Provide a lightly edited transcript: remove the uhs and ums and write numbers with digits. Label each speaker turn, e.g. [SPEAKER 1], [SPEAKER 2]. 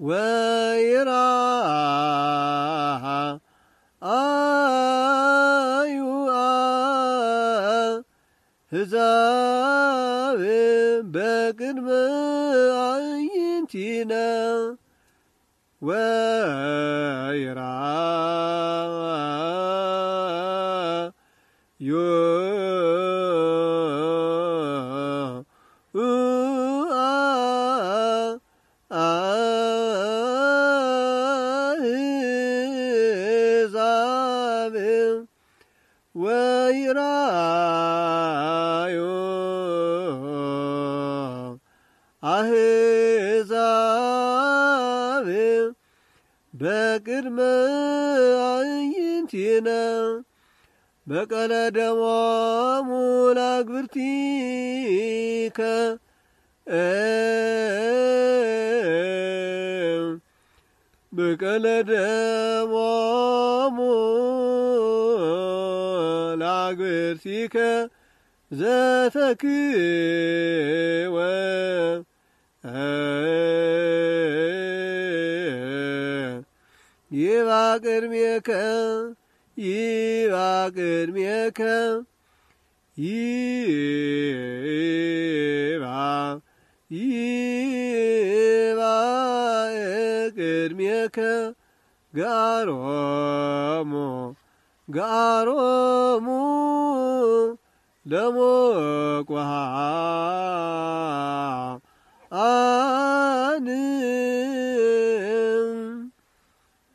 [SPEAKER 1] ወይራ አዩአ ሕዛብ በቅድመ አዕይንቲነ ወይራ አሕዛብ ወይራዩ አሕዛብ በቅድመ አዕይንቲነ በቀለ ደሞሙ ለአግብርቲከ በቀለ ደሞሙ ለአግብርቲከ ዘተክወ ይባ ቅድሜከ ይባ ቅድሜከ ይባ ቅድሜከ ጋሮሙ ለሞቅሃ